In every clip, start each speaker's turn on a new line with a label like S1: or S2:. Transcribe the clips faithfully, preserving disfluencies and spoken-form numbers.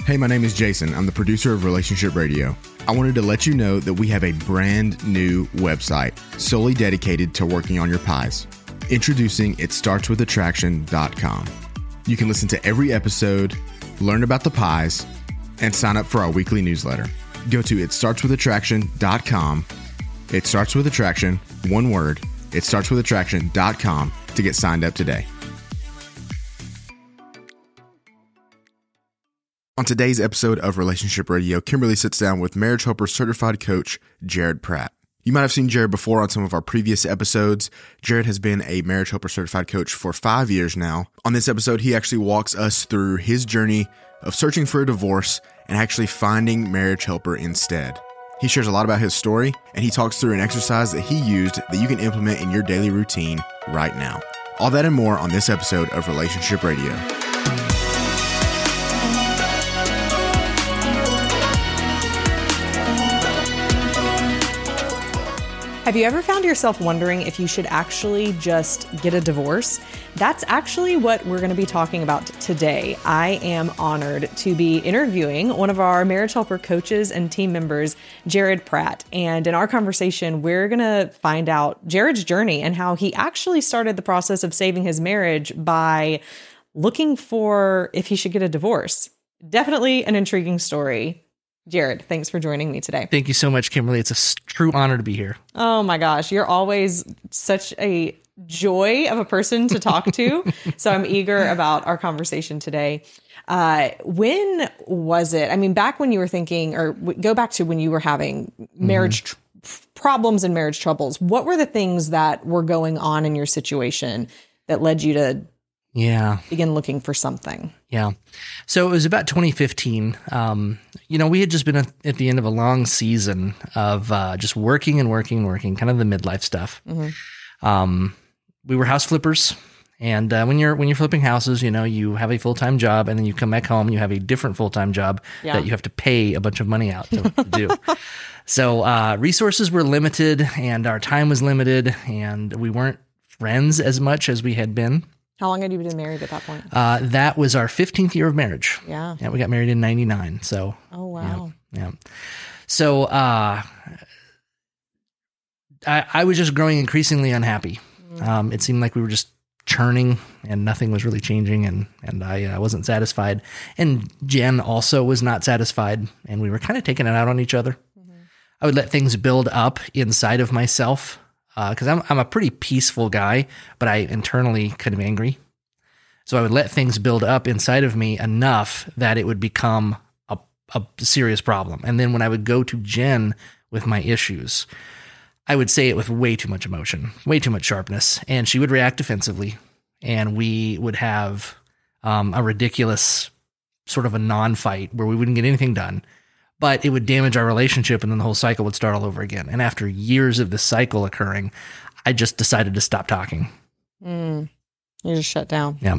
S1: Hey, my name is Jason. I'm the producer of Relationship Radio. I wanted to let you know that we have a brand new website solely dedicated to working on your pies. Introducing it starts with attraction dot com. You can listen to every episode, learn about the pies, and sign up for our weekly newsletter. Go to it starts with attraction dot com. It starts with attraction, one word, it starts with attraction dot com to get signed up today. On today's episode of Relationship Radio, Kimberly sits down with Marriage Helper Certified Coach Jared Pratt. You might have seen Jared before on some of our previous episodes. Jared has been a Marriage Helper Certified Coach for five years now. On this episode, he actually walks us through his journey of searching for a divorce and actually finding Marriage Helper instead. He shares a lot about his story, and he talks through an exercise that he used that you can implement in your daily routine right now. All that and more on this episode of Relationship Radio.
S2: Have you ever found yourself wondering if you should actually just get a divorce? That's actually what we're going to be talking about today. I am honored to be interviewing one of our Marriage Helper coaches and team members, Jared Pratt. And in our conversation, we're going to find out Jared's journey and how he actually started the process of saving his marriage by looking for if he should get a divorce. Definitely an intriguing story. Jared, thanks for joining me today.
S3: Thank you so much, Kimberly. It's a true honor to be here.
S2: Oh my gosh, you're always such a joy of a person to talk to. So I'm eager about our conversation today. Uh, when was it? I mean, back when you were thinking, or w- go back to when you were having marriage mm-hmm. tr- problems and marriage troubles, what were the things that were going on in your situation that led you to Yeah. begin looking for something?
S3: Yeah. So it was about twenty fifteen. Um, you know, we had just been at, at the end of a long season of uh, just working and working and working, kind of the midlife stuff. Mm-hmm. Um, we were house flippers. And uh, when you're when you're flipping houses, you know, you have a full-time job and then you come back home and you have a different full-time job yeah. that you have to pay a bunch of money out to, to do. So uh, resources were limited and our time was limited and we weren't friends as much as we had been.
S2: How long had you been married at that point?
S3: Uh, that was our fifteenth year of marriage.
S2: Yeah.
S3: Yeah, we got married in ninety-nine. So.
S2: Oh, wow.
S3: Yeah. yeah. So uh, I, I was just growing increasingly unhappy. Mm-hmm. Um, it seemed like we were just churning and nothing was really changing, and, and I uh, wasn't satisfied. And Jen also was not satisfied, and we were kind of taking it out on each other. Mm-hmm. I would let things build up inside of myself. Because uh, I'm I'm a pretty peaceful guy, but I internally kind of angry. So I would let things build up inside of me enough that it would become a, a serious problem. And then when I would go to Jen with my issues, I would say it with way too much emotion, way too much sharpness, and she would react defensively. And we would have um, a ridiculous sort of a non-fight where we wouldn't get anything done. But it would damage our relationship and then the whole cycle would start all over again. And after years of this cycle occurring, I just decided to stop talking.
S2: Mm, you just shut down.
S3: Yeah.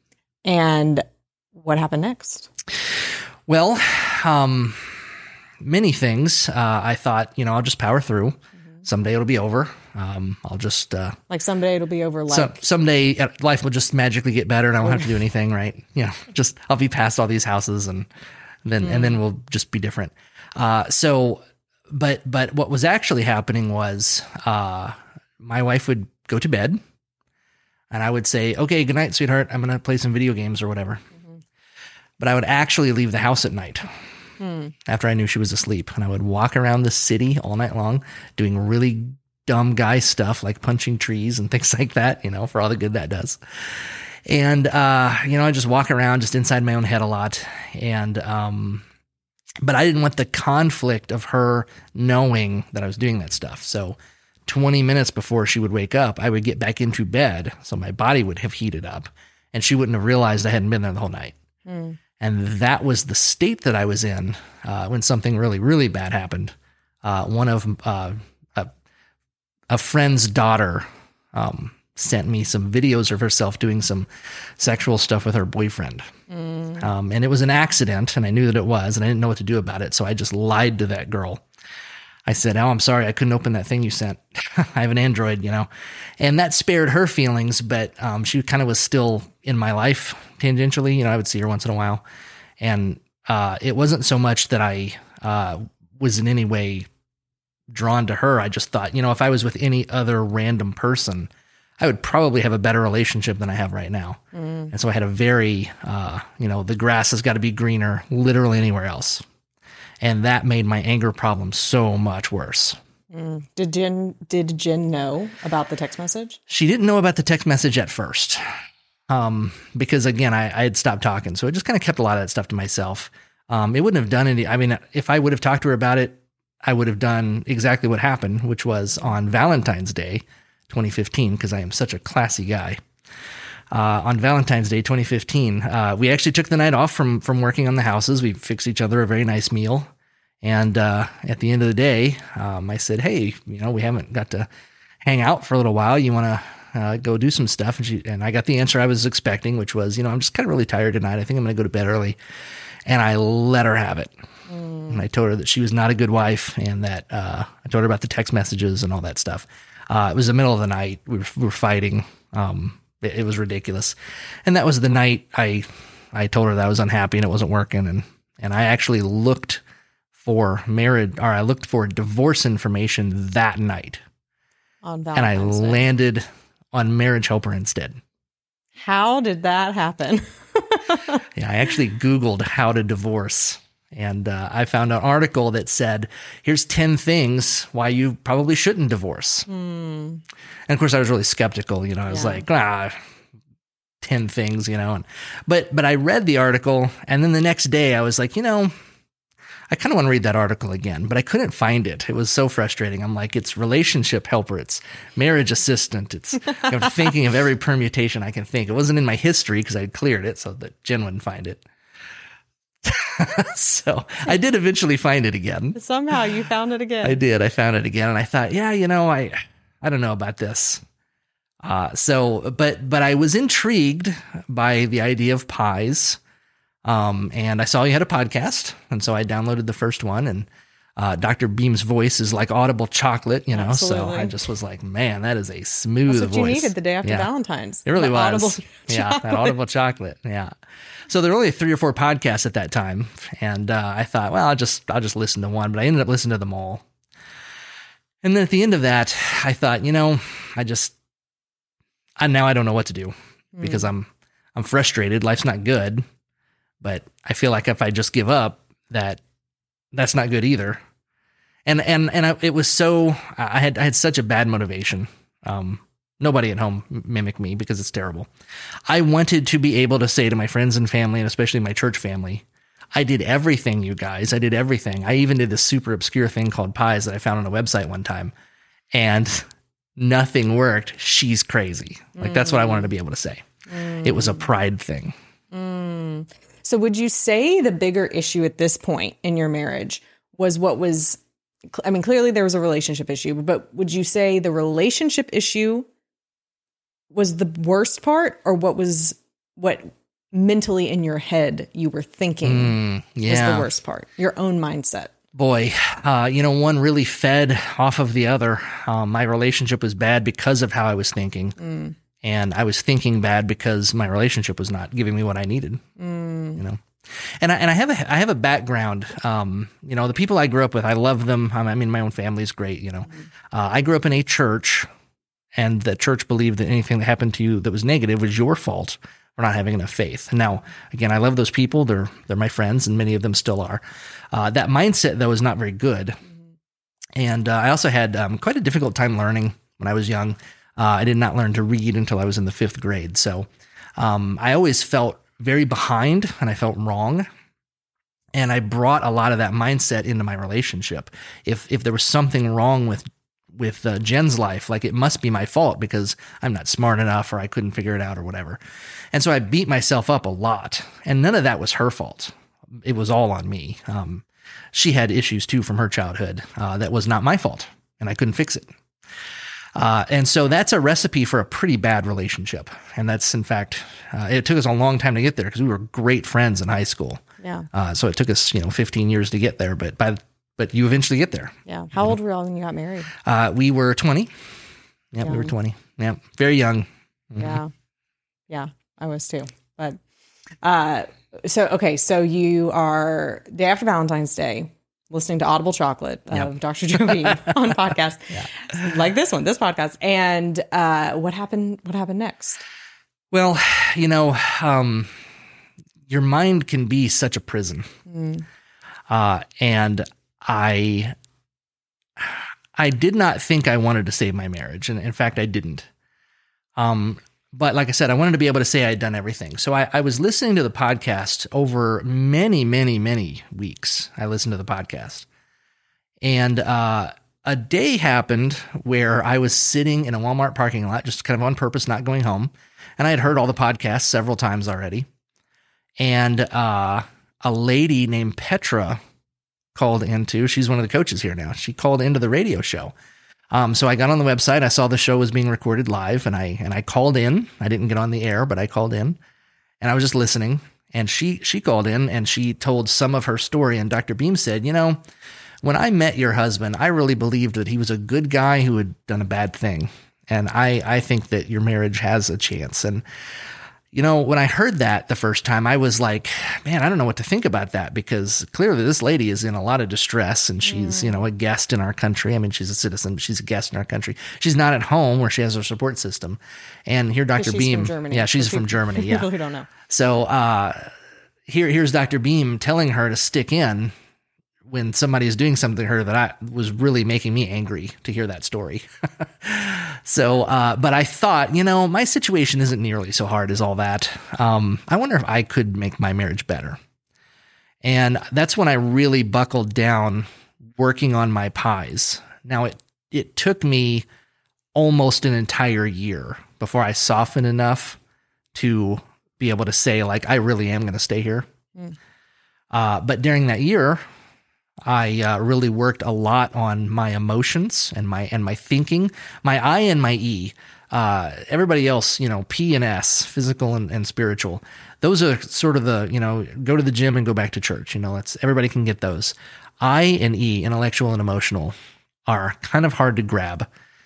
S2: And what happened next?
S3: Well, um, many things. Uh, I thought, you know, I'll just power through. Mm-hmm. Someday it'll be over. Um, I'll just... Uh,
S2: like someday it'll be over. Like
S3: so, Someday life will just magically get better and I won't have to do anything, right? You know, just I'll be past all these houses and... Then mm. and then we'll just be different. Uh, so, but but what was actually happening was uh, my wife would go to bed, and I would say, "Okay, good night, sweetheart. I'm gonna play some video games or whatever." Mm-hmm. But I would actually leave the house at night mm. after I knew she was asleep, and I would walk around the city all night long doing really dumb guy stuff like punching trees and things like that. You know, for all the good that does. And, uh, you know, I just walk around just inside my own head a lot. And, um, but I didn't want the conflict of her knowing that I was doing that stuff. So twenty minutes before she would wake up, I would get back into bed. So my body would have heated up and she wouldn't have realized I hadn't been there the whole night. Mm. And that was the state that I was in, uh, when something really, really bad happened. Uh, one of, uh, a, a friend's daughter, um, sent me some videos of herself doing some sexual stuff with her boyfriend. Mm. Um, and it was an accident, and I knew that it was, and I didn't know what to do about it. So I just lied to that girl. I said, "Oh, I'm sorry, I couldn't open that thing you sent. I have an Android, you know." And that spared her feelings, but um, she kind of was still in my life tangentially. You know, I would see her once in a while. And uh, it wasn't so much that I uh, was in any way drawn to her. I just thought, you know, if I was with any other random person, I would probably have a better relationship than I have right now. Mm. And so I had a very, uh, you know, the grass has got to be greener literally anywhere else. And that made my anger problem so much worse.
S2: Mm. Did Jen, did Jen know about the text message?
S3: She didn't know about the text message at first. Um, because again, I, I had stopped talking. So I just kind of kept a lot of that stuff to myself. Um, it wouldn't have done any, I mean, if I would have talked to her about it, I would have done exactly what happened, which was on Valentine's Day, twenty fifteen, because I am such a classy guy. Uh, on Valentine's Day, twenty fifteen, uh, we actually took the night off from, from working on the houses. We fixed each other a very nice meal. And, uh, at the end of the day, um, I said, hey, you know, we haven't got to hang out for a little while. You want to, uh, go do some stuff? And she, and I got the answer I was expecting, which was, you know, I'm just kind of really tired tonight. I think I'm going to go to bed early. And I let her have it. Mm. And I told her that she was not a good wife, and that, uh, I told her about the text messages and all that stuff. Uh, it was the middle of the night. We were, we were fighting. Um, it, it was ridiculous. And that was the night I, I told her that I was unhappy and it wasn't working. And, and I actually looked for marriage, or I looked for divorce information that night.
S2: On Valentine's
S3: and I
S2: Day.
S3: landed on Marriage Helper instead.
S2: How did that happen?
S3: Yeah, I actually Googled how to divorce. And uh, I found an article that said, here's ten things why you probably shouldn't divorce. Mm. And of course, I was really skeptical. You know, I was yeah. like, ah, ten things, you know. And, but but I read the article, and then the next day I was like, you know, I kind of want to read that article again, but I couldn't find it. It was so frustrating. I'm like, it's relationship helper, it's marriage assistant. It's I'm thinking of every permutation I can think. It wasn't in my history because I'd cleared it so that Jen wouldn't find it. So I did eventually find it again.
S2: Somehow you found it again.
S3: I did. I found it again. And I thought, yeah, you know, I, I don't know about this. Uh, so, but, but I was intrigued by the idea of pies. Um, and I saw you had a podcast. And so I downloaded the first one, and, uh, Doctor Beam's voice is like audible chocolate, you know?
S2: Absolutely.
S3: So I just was like, man, that is a smooth
S2: That's what
S3: voice.
S2: you needed the day after
S3: yeah.
S2: Valentine's.
S3: It really
S2: the
S3: was. Yeah. That audible chocolate. Yeah. So there were only three or four podcasts at that time. And, uh, I thought, well, I'll just, I'll just listen to one, but I ended up listening to them all. And then at the end of that, I thought, you know, I just, I, now I don't know what to do mm. because I'm, I'm frustrated. Life's not good, but I feel like if I just give up, that that's not good either. And, and, and I, it was so, I had, I had such a bad motivation. Um, Nobody at home mimic me because it's terrible. I wanted to be able to say to my friends and family, and especially my church family, I did everything, you guys. I did everything. I even did this super obscure thing called pies that I found on a website one time, and nothing worked. She's crazy. Like, mm. that's what I wanted to be able to say. Mm. It was a pride thing.
S2: Mm. So would you say the bigger issue at this point in your marriage was what was, I mean, clearly there was a relationship issue, but would you say the relationship issue was the worst part, or what was what mentally in your head you were thinking
S3: mm, yeah.
S2: was the worst part? Your own mindset.
S3: Boy, uh, you know, one really fed off of the other. Um, my relationship was bad because of how I was thinking. Mm. And I was thinking bad because my relationship was not giving me what I needed, mm. you know? And I, and I have a, I have a background, um, you know, the people I grew up with, I love them. I mean, my own family is great. You know, mm. uh, I grew up in a church, and the church believed that anything that happened to you that was negative was your fault for not having enough faith. Now, again, I love those people. They're, they're my friends, and many of them still are. Uh, that mindset though is not very good. Mm. And, uh, I also had, um, quite a difficult time learning when I was young. Uh, I did not learn to read until I was in the fifth grade. So, um, I always felt very behind, and I felt wrong. And I brought a lot of that mindset into my relationship. If, if there was something wrong with, with uh, Jen's life, like, it must be my fault because I'm not smart enough, or I couldn't figure it out, or whatever. And so I beat myself up a lot, and none of that was her fault. It was all on me. Um, she had issues too from her childhood. Uh, that was not my fault, and I couldn't fix it. Uh, and so that's a recipe for a pretty bad relationship. And that's, in fact, uh, it took us a long time to get there because we were great friends in high school.
S2: Yeah.
S3: Uh, so it took us, you know, fifteen years to get there, but by, but you eventually get there.
S2: Yeah. How old were you all when you got married?
S3: Uh, we were twenty. Yeah, we were twenty. Yeah. Very young. Mm-hmm.
S2: Yeah. Yeah. I was too. But, uh, So, okay. So you are day after Valentine's Day listening to Audible Chocolate of
S3: Yep.
S2: Doctor Joe Beam on podcast, like this one, this podcast. And uh, what happened? What happened next?
S3: Well, you know, um, your mind can be such a prison.
S2: Mm.
S3: Uh, and I, I did not think I wanted to save my marriage. And in fact, I didn't. Um, but like I said, I wanted to be able to say I'd done everything. So I, I was listening to the podcast over many, many, many weeks. I listened to the podcast, and, uh, a day happened where I was sitting in a Walmart parking lot, just kind of on purpose, not going home. And I had heard all the podcasts several times already. And, uh, a lady named Petra called into, she's one of the coaches here now. She called into the radio show. Um, so I got on the website, I saw the show was being recorded live, and I, and I called in. I didn't get on the air, but I called in, and I was just listening. And she, she called in and she told some of her story. And Doctor Beam said, you know, when I met your husband, I really believed that he was a good guy who had done a bad thing. And I, I think that your marriage has a chance. And, you know, when I heard that the first time, I was like, man, I don't know what to think about that, because clearly this lady is in a lot of distress, and she's, mm. you know, a guest in our country. I mean, she's a citizen, but she's a guest in our country. She's not at home where she has her support system. And here, Doctor Beam,
S2: from Germany,
S3: yeah, she's from
S2: people,
S3: Germany. Yeah.
S2: People who don't know.
S3: So, uh, here, here's Doctor Beam telling her to stick in when somebody is doing something to her that I was really making me angry to hear that story. So, uh, but I thought, you know, my situation isn't nearly so hard as all that. Um, I wonder if I could make my marriage better. And that's when I really buckled down working on my pies. Now it, it took me almost an entire year before I softened enough to be able to say, like, I really am going to stay here. Mm. Uh, but during that year, I uh, really worked a lot on my emotions and my and my thinking, my I and my E. Uh, everybody else, you know, P and S, physical and, and spiritual. Those are sort of the, you know, go to the gym and go back to church. You know, that's everybody can get those. I and E, intellectual and emotional, are kind of hard to grab.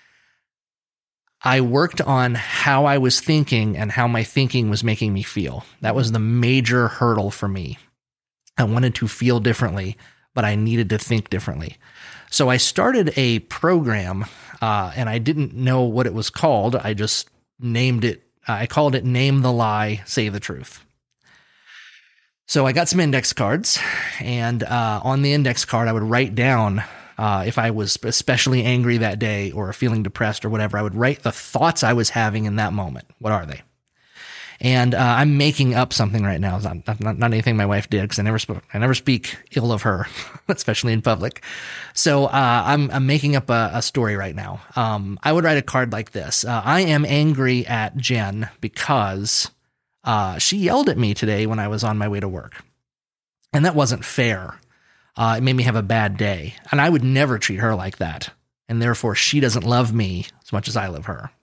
S3: I worked on how I was thinking and how my thinking was making me feel. That was the major hurdle for me. I wanted to feel differently, but I needed to think differently. So I started a program, uh, and I didn't know what it was called. I just named it. Uh, I called it Name the Lie, Say the Truth. So I got some index cards, and uh, on the index card, I would write down uh, if I was especially angry that day or feeling depressed or whatever. I would write the thoughts I was having in that moment. What are they? And uh, I'm making up something right now. It's not, not, not anything my wife did, because I never spoke, I never speak ill of her, especially in public. So uh, I'm I'm making up a, a story right now. Um, I would write a card like this: uh, I am angry at Jen because uh, she yelled at me today when I was on my way to work, and that wasn't fair. Uh, it made me have a bad day, and I would never treat her like that, and therefore she doesn't love me as much as I love her.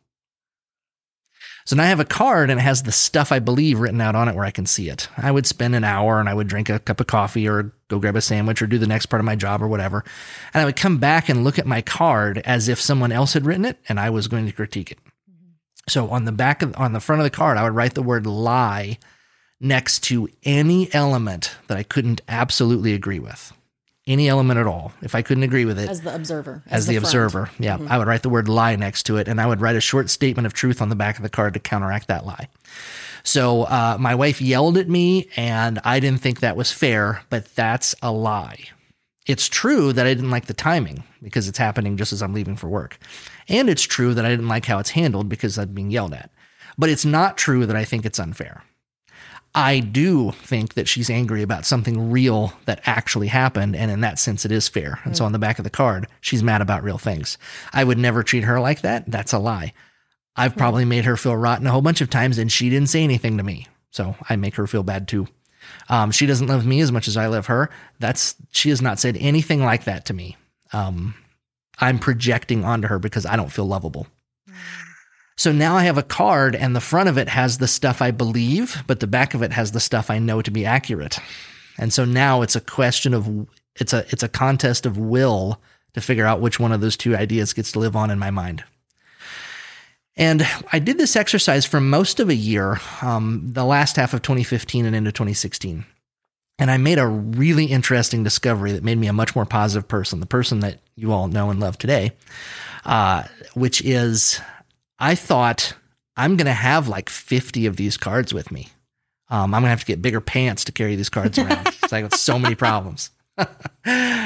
S3: So now I have a card, and it has the stuff I believe written out on it where I can see it. I would spend an hour, and I would drink a cup of coffee or go grab a sandwich or do the next part of my job or whatever. And I would come back and look at my card as if someone else had written it and I was going to critique it. Mm-hmm. So on the back of, on the front of the card, I would write the word lie next to any element that I couldn't absolutely agree with. Any element at all. If I couldn't agree with it.
S2: As the observer.
S3: As, as the, the observer. Yeah. Mm-hmm. I would write the word lie next to it, and I would write a short statement of truth on the back of the card to counteract that lie. So uh, my wife yelled at me, and I didn't think that was fair, but that's a lie. It's true that I didn't like the timing because it's happening just as I'm leaving for work. And it's true that I didn't like how it's handled because I'm being yelled at. But it's not true that I think it's unfair. I do think that she's angry about something real that actually happened, and in that sense, it is fair. And mm. so on the back of the card, she's mad about real things. I would never treat her like that. That's a lie. I've mm. probably made her feel rotten a whole bunch of times, and she didn't say anything to me. So I make her feel bad too. Um, she doesn't love me as much as I love her. That's she has not said anything like that to me. Um, I'm projecting onto her because I don't feel lovable. Mm. So now I have a card, and the front of it has the stuff I believe, but the back of it has the stuff I know to be accurate. And so now it's a question of, it's a, it's a contest of will to figure out which one of those two ideas gets to live on in my mind. And I did this exercise for most of a year, um, the last half of twenty fifteen and into twenty sixteen. And I made a really interesting discovery that made me a much more positive person, the person that you all know and love today, uh, which is I thought I'm going to have like fifty of these cards with me. Um, I'm going to have to get bigger pants to carry these cards around. It's like, it's so many problems. but,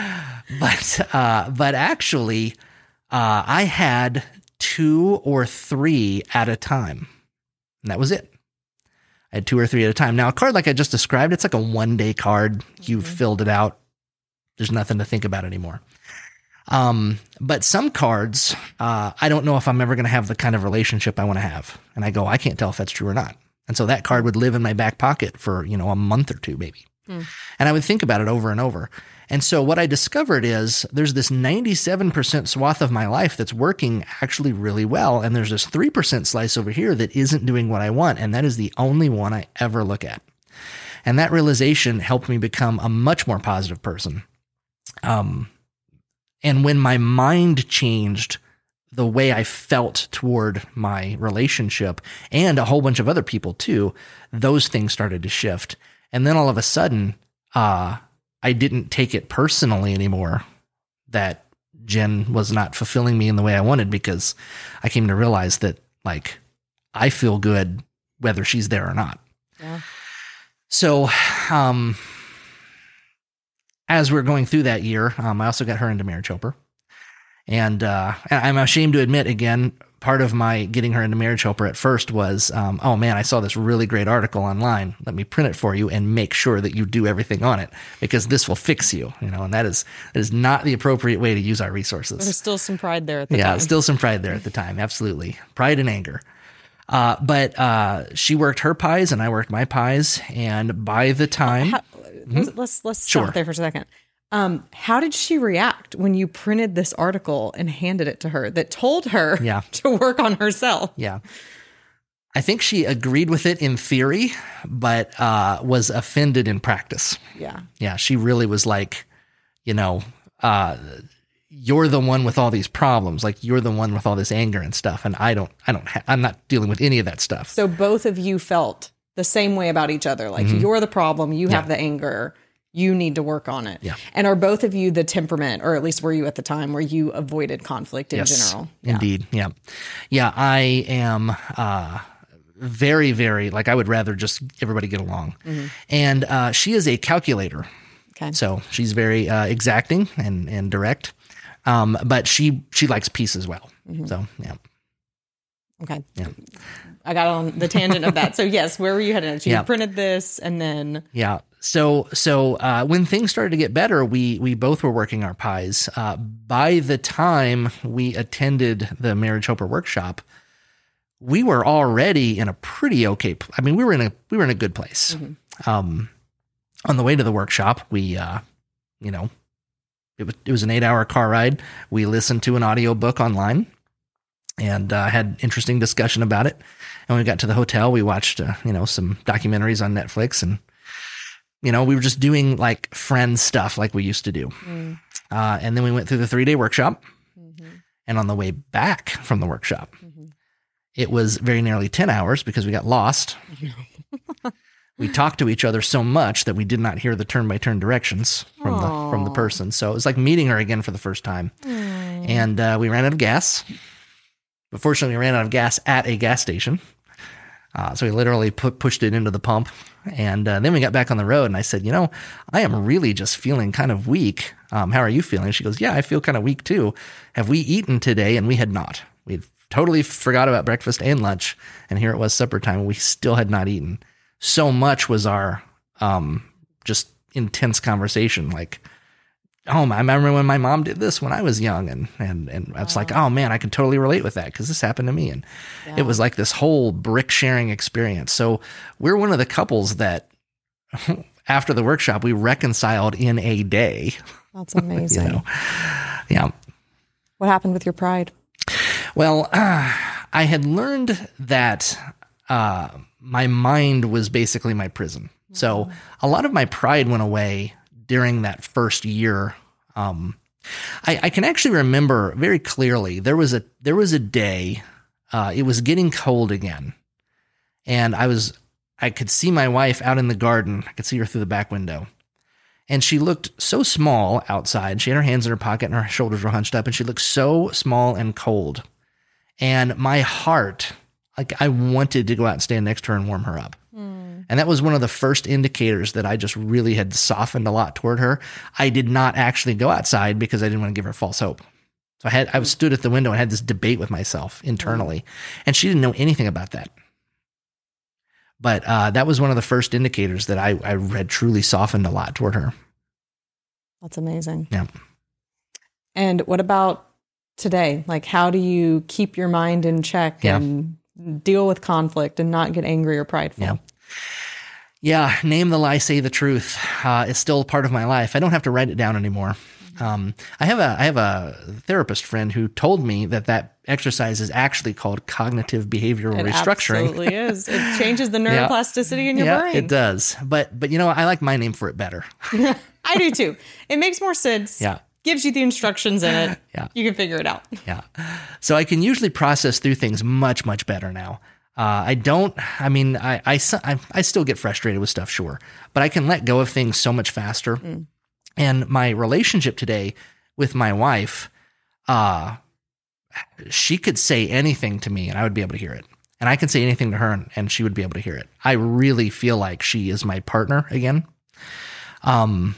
S3: uh, but actually, uh, I had two or three at a time. And that was it. I had two or three at a time. Now, a card like I just described, it's like a one day card. You've mm-hmm. filled it out. There's nothing to think about anymore. Um, but some cards, uh, I don't know if I'm ever going to have the kind of relationship I want to have. And I go, I can't tell if that's true or not. And so that card would live in my back pocket for, you know, a month or two, maybe. Mm. And I would think about it over and over. And so what I discovered is there's this ninety-seven percent swath of my life that's working actually really well. And there's this three percent slice over here that isn't doing what I want. And that is the only one I ever look at. And that realization helped me become a much more positive person. Um, and when my mind changed, the way I felt toward my relationship and a whole bunch of other people too, those things started to shift. And then all of a sudden, uh, I didn't take it personally anymore that Jen was not fulfilling me in the way I wanted, because I came to realize that, like, I feel good whether she's there or not. Yeah. So, um, as we're going through that year, um, I also got her into Marriage Helper. And uh, I'm ashamed to admit, again, part of my getting her into Marriage Helper at first was, um, oh man, I saw this really great article online. Let me print it for you and make sure that you do everything on it, because this will fix you. You know, and that is that is not the appropriate way to use our resources.
S2: There's still some pride there at the
S3: yeah,
S2: time.
S3: Yeah, still some pride there at the time. Absolutely, pride and anger. Uh, but uh, she worked her pies and I worked my pies, and by the time,
S2: How, mm-hmm. let's let's stop
S3: sure.
S2: there for a second. Um, how did she react when you printed this article and handed it to her that told her
S3: yeah.
S2: to work on herself?
S3: Yeah. I think she agreed with it in theory, but uh, was offended in practice.
S2: Yeah.
S3: Yeah. She really was like, you know, uh, you're the one with all these problems. Like, you're the one with all this anger and stuff. And I don't, I don't, ha- I'm not dealing with any of that stuff.
S2: So both of you felt the same way about each other. Like, mm-hmm. you're the problem. You
S3: yeah.
S2: have the anger. You need to work on it.
S3: Yeah.
S2: And are both of you the temperament, or at least were you at the time, where you avoided conflict in
S3: yes,
S2: general?
S3: Yeah. Indeed. Yeah. Yeah. I am uh, very, very, like, I would rather just everybody get along. Mm-hmm. And uh, she is a calculator.
S2: Okay.
S3: So she's very uh, exacting and, and direct. Um, but she, she likes peace as well. Mm-hmm. So, yeah.
S2: Okay.
S3: Yeah.
S2: I got on the tangent of that. So yes, where were you headed? So you
S3: yeah.
S2: printed this and then.
S3: Yeah. So, so, uh, when things started to get better, we, we both were working our pies. Uh, by the time we attended the Marriage Helper workshop, we were already in a pretty okay, I mean, we were in a, we were in a good place. Mm-hmm. Um, on the way to the workshop, we, uh, you know, it was, it was an eight hour car ride. We listened to an audio book online and, uh, had interesting discussion about it. And when we got to the hotel, we watched, uh, you know, some documentaries on Netflix, and, you know, we were just doing like friend stuff like we used to do. Mm. Uh, and then we went through the three day workshop. Mm-hmm. And on the way back from the workshop, mm-hmm. it was very nearly ten hours because we got lost. We talked to each other so much that we did not hear the turn by turn directions from Aww. the, from the person. So it was like meeting her again for the first time. Mm. And uh, we ran out of gas. But fortunately, we ran out of gas at a gas station. Uh, so we literally put, pushed it into the pump. And uh, then we got back on the road, and I said, you know, I am really just feeling kind of weak. Um, how are you feeling? She goes, yeah, I feel kind of weak too. Have we eaten today? And we had not. We totally forgot about breakfast and lunch. And here it was supper time, and we still had not eaten. So much was our um, just intense conversation. Like, oh, I remember when my mom did this when I was young, and and and it's wow. like, oh man, I can totally relate with that because this happened to me, and yeah. it was like this whole brick sharing experience. So we're one of the couples that after the workshop we reconciled in a day.
S2: That's amazing.
S3: You know? Yeah.
S2: What happened with your pride?
S3: Well, uh, I had learned that uh, my mind was basically my prison. Mm-hmm. So a lot of my pride went away during that first year. Um, I, I can actually remember very clearly, there was a, there was a day, uh, it was getting cold again. And I was, I could see my wife out in the garden. I could see her through the back window. And she looked so small outside. She had her hands in her pocket and her shoulders were hunched up, and she looked so small and cold. And my heart, like I wanted to go out and stand next to her and warm her up. Mm. And that was one of the first indicators that I just really had softened a lot toward her. I did not actually go outside because I didn't want to give her false hope. So I had, I stood at the window and had this debate with myself internally, mm. and she didn't know anything about that. But uh, that was one of the first indicators that I, I had truly softened a lot toward her.
S2: That's amazing.
S3: Yeah.
S2: And what about today? Like, how do you keep your mind in check
S3: yeah.
S2: and deal with conflict and not get angry or prideful?
S3: Yeah. Yeah. Name the lie, say the truth. Uh, it's still part of my life. I don't have to write it down anymore. Um, I have a I have a therapist friend who told me that that exercise is actually called cognitive behavioral
S2: it
S3: restructuring.
S2: It absolutely is. It changes the neuroplasticity
S3: yeah.
S2: in your
S3: yeah,
S2: brain.
S3: It does. But but you know, I like my name for it better.
S2: I do too. It makes more sense.
S3: Yeah.
S2: Gives you the instructions in it.
S3: Yeah.
S2: You can figure it out.
S3: Yeah. So I can usually process through things much much better now. Uh, I don't. I mean, I, I I I still get frustrated with stuff, sure, but I can let go of things so much faster. Mm. And my relationship today with my wife, uh, she could say anything to me and I would be able to hear it. And I can say anything to her and, and she would be able to hear it. I really feel like she is my partner again. Um,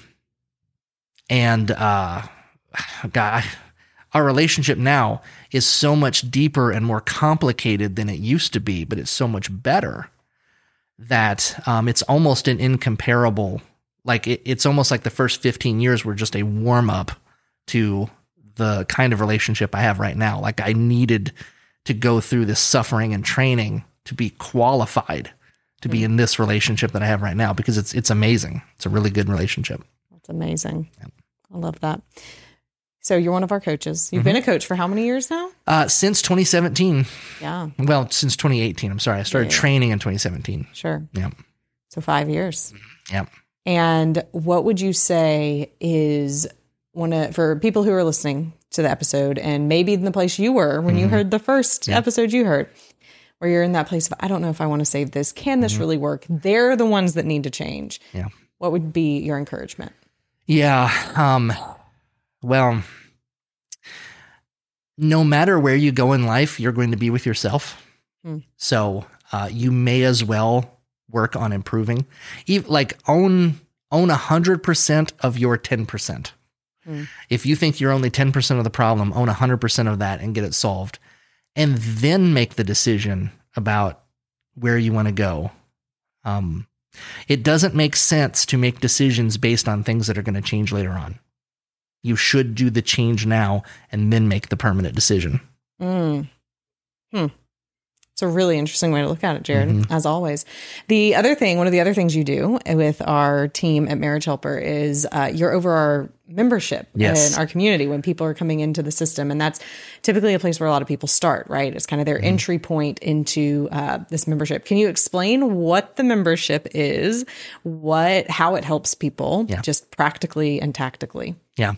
S3: and, uh, God, our relationship now is so much deeper and more complicated than it used to be, but it's so much better that, um, it's almost an incomparable. Like it, it's almost like the first fifteen years were just a warm up to the kind of relationship I have right now. Like I needed to go through this suffering and training to be qualified to be in this relationship that I have right now, because it's, it's amazing. It's a really good relationship.
S2: That's amazing. Yeah. I love that. So you're one of our coaches. You've mm-hmm. been a coach for how many years now?
S3: Uh, since twenty seventeen.
S2: Yeah.
S3: Well, since twenty eighteen. I'm sorry. I started yeah, yeah. training in twenty seventeen.
S2: Sure.
S3: Yeah.
S2: So five years.
S3: Yeah.
S2: And what would you say is one of, for people who are listening to the episode and maybe in the place you were when mm-hmm. you heard the first yeah. episode you heard, where you're in that place of, I don't know if I want to save this. Can this mm-hmm. really work? They're the ones that need to change.
S3: Yeah.
S2: What would be your encouragement?
S3: Yeah. Um, well, no matter where you go in life, you're going to be with yourself. Mm. So uh, you may as well work on improving. Even, like own own one hundred percent of your ten percent. Mm. If you think you're only ten percent of the problem, own one hundred percent of that and get it solved. And then make the decision about where you want to go. Um, it doesn't make sense to make decisions based on things that are going to change later on. You should do the change now and then make the permanent decision.
S2: Mm. Hmm. It's a really interesting way to look at it, Jared, mm-hmm. as always. The other thing, one of the other things you do with our team at Marriage Helper is uh, you're over our membership
S3: yes.
S2: in our community when people are coming into the system. And that's typically a place where a lot of people start, right? It's kind of their mm-hmm. entry point into uh, this membership. Can you explain what the membership is, what, how it helps people, yeah. just practically and tactically?
S3: Yeah.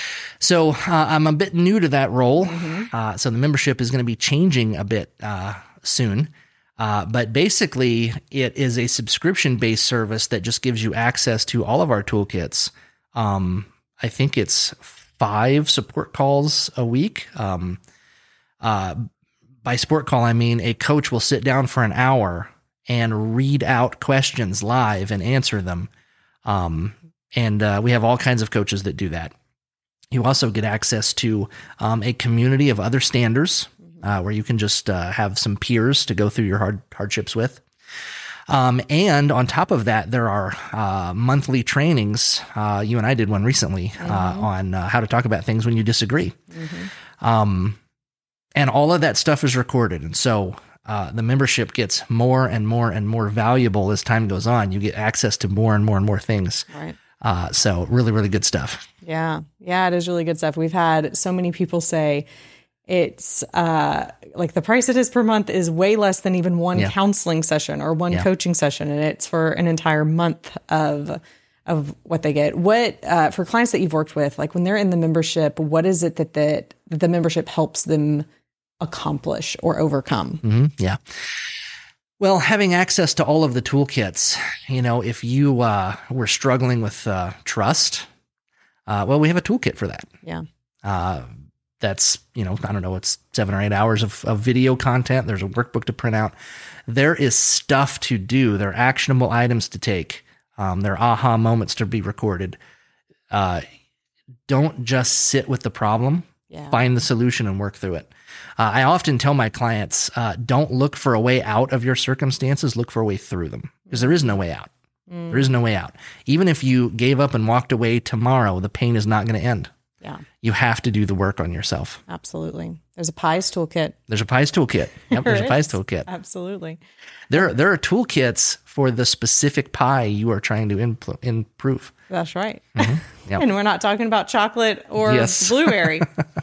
S3: So uh, I'm a bit new to that role. Mm-hmm. Uh, so the membership is going to be changing a bit uh soon. Uh, but basically it is a subscription-based service that just gives you access to all of our toolkits. Um, I think it's five support calls a week. Um, uh, by support call, I mean a coach will sit down for an hour and read out questions live and answer them. Um, and uh, we have all kinds of coaches that do that. You also get access to um, a community of other standers, Uh, where you can just uh, have some peers to go through your hard hardships with. Um, and on top of that, there are uh, monthly trainings. Uh, you and I did one recently mm-hmm. uh, on uh, how to talk about things when you disagree. Mm-hmm. Um, and all of that stuff is recorded. And so uh, the membership gets more and more and more valuable as time goes on. You get access to more and more and more things.
S2: Right.
S3: Uh, so really, really good stuff.
S2: Yeah. Yeah, it is really good stuff. We've had so many people say, it's uh, like the price it is per month is way less than even one yeah. counseling session or one yeah. coaching session. And it's for an entire month of of what they get. What uh, for clients that you've worked with, like when they're in the membership, what is it that, that the membership helps them accomplish or overcome.
S3: Mm-hmm. Yeah. Well, having access to all of the toolkits, you know, if you uh, were struggling with uh, trust, uh, well, we have a toolkit for that.
S2: Yeah.
S3: Uh, that's, you know, I don't know, it's seven or eight hours of, of video content. There's a workbook to print out. There is stuff to do. There are actionable items to take. Um, there are aha moments to be recorded. Uh, don't just sit with the problem.
S2: Yeah. Find
S3: the solution and work through it. Uh, I often tell my clients, uh, don't look for a way out of your circumstances. Look for a way through them, because there is no way out. Mm. There is no way out. Even if you gave up and walked away tomorrow, the pain is not going to end.
S2: Yeah.
S3: You have to do the work on yourself.
S2: Absolutely. There's a pies toolkit.
S3: There's a pies toolkit. Yep, there's a pies toolkit.
S2: Absolutely.
S3: There, there are toolkits for the specific pie you are trying to impl- improve.
S2: That's right.
S3: Mm-hmm. Yep.
S2: And we're not talking about chocolate or
S3: yes.
S2: blueberry.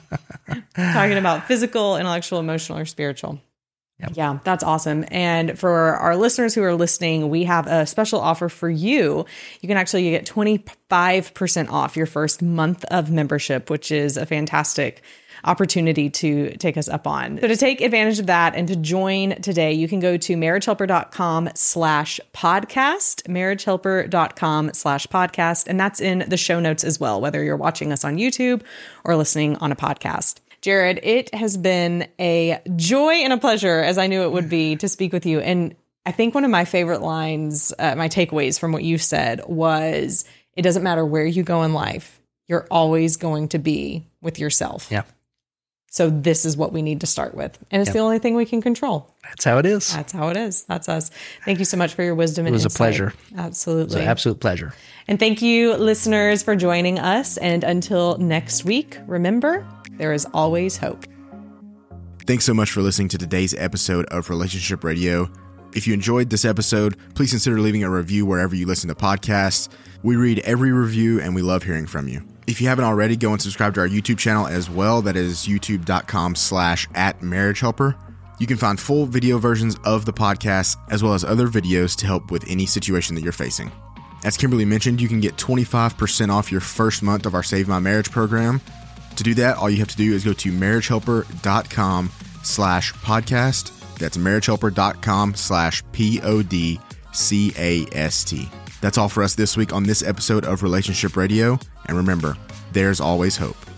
S2: Talking about physical, intellectual, emotional, or spiritual. Yep. Yeah, that's awesome. And for our listeners who are listening, we have a special offer for you. You can actually get twenty-five percent off your first month of membership, which is a fantastic opportunity to take us up on. So to take advantage of that and to join today, you can go to marriagehelper.com slash podcast, marriagehelper.com slash podcast. And that's in the show notes as well, whether you're watching us on YouTube or listening on a podcast. Jared, it has been a joy and a pleasure, as I knew it would be, to speak with you. And I think one of my favorite lines, uh, my takeaways from what you said was, it doesn't matter where you go in life, you're always going to be with yourself.
S3: Yeah.
S2: So this is what we need to start with. And it's yep. the only thing we can control.
S3: That's how it is.
S2: That's how it is. That's us. Thank you so much for your wisdom and
S3: insight. It was
S2: insight.
S3: a pleasure.
S2: Absolutely.
S3: It was an absolute pleasure.
S2: And thank you, listeners, for joining us. And until next week, remember, there is always hope.
S1: Thanks so much for listening to today's episode of Relationship Radio. If you enjoyed this episode, please consider leaving a review wherever you listen to podcasts. We read every review and we love hearing from you. If you haven't already, go and subscribe to our YouTube channel as well. That is youtube.com slash at marriage helper. You can find full video versions of the podcast as well as other videos to help with any situation that you're facing. As Kimberly mentioned, you can get twenty-five percent off your first month of our Save My Marriage program. To do that, all you have to do is go to marriagehelper.com slash podcast. That's marriagehelper.com slash P O D C A S T. That's all for us this week on this episode of Relationship Radio. And remember, there's always hope.